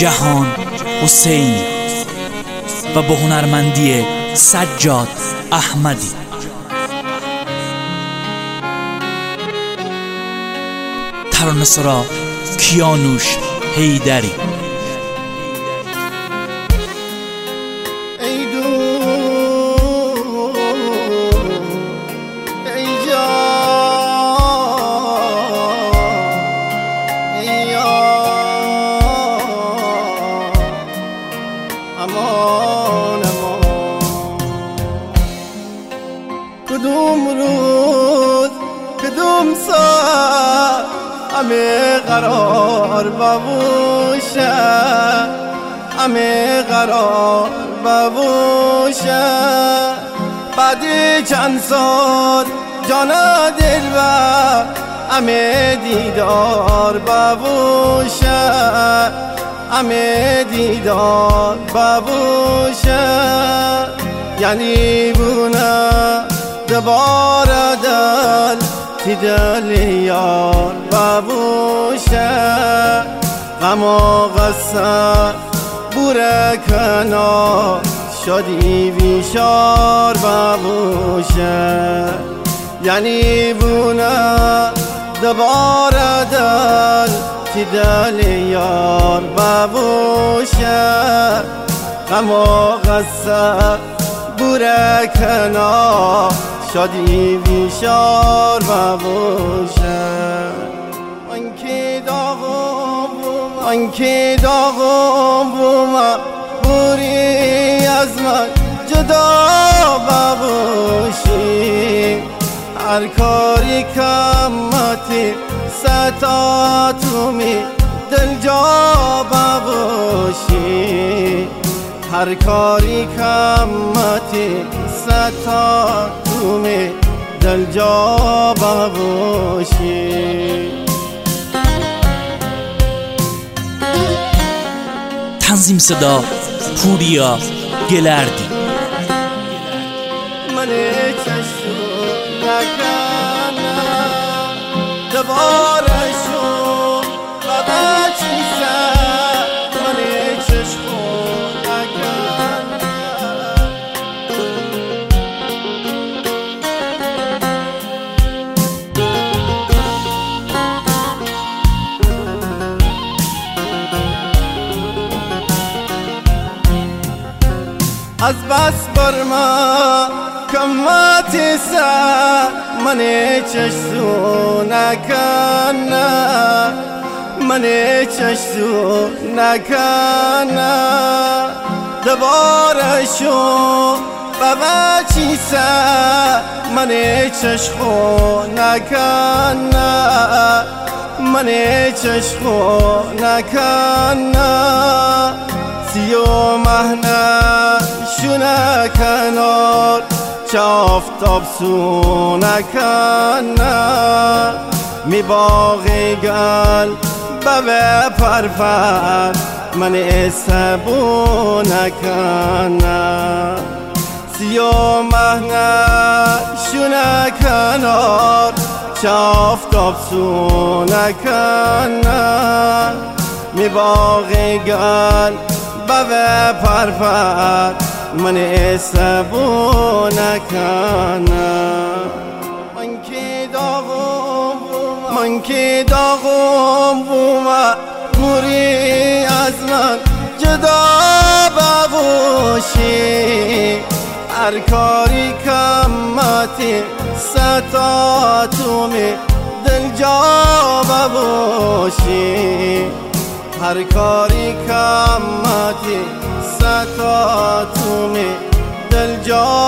جهان حسین و با هنرمندی سجاد احمدی. ترانه‌سرا کیانوش حیدری. کدوم روز کدوم ساعت همه قرار ببوشه، همه قرار ببوشه. بعدی چند سال جانا دلبر همه دیدار ببوشه، همه دیدار ببوشه. یعنی بونه دوباره دل تی دل یار ببوشه، غم و غصه بوره کنار شدی بیشار ببوشه. یعنی بونه دوباره دل تی دل یار ببوشه، غم و غصه بوره کنار شادی بیشار ببوشه. آنکه داغم بومه بوری از من جدا ببوشی، هر کاری کمتی ستا تو می دل جا ببوشی، هر کاری کمتی ستا تو می دل جا ببوشی. تنظیم صدا پوریا گلردی. من چشم نکنم دوباره شد و بچی سر، من چشم از بس بر من کماتی سر، من چشم نکنم، من چشم نکنم دوباره شو بابا چی سر، من چشم نکنم، من چشم نکنم. 30 مهنه شونه کنار چه آفتاب سونه کنه، می باغی گل ببه پرفر من سبونه کنه. 30 مهنه شونه کنار چه آفتاب سونه کنه، می باغی گل ببه پرفر من سبونه کنم. من که داغم بومه موری از من جدا ببوشی، هر کاری کمتی ستا تو می دل جا ببوشی، هر کاری کمتی ستا تو می دل جا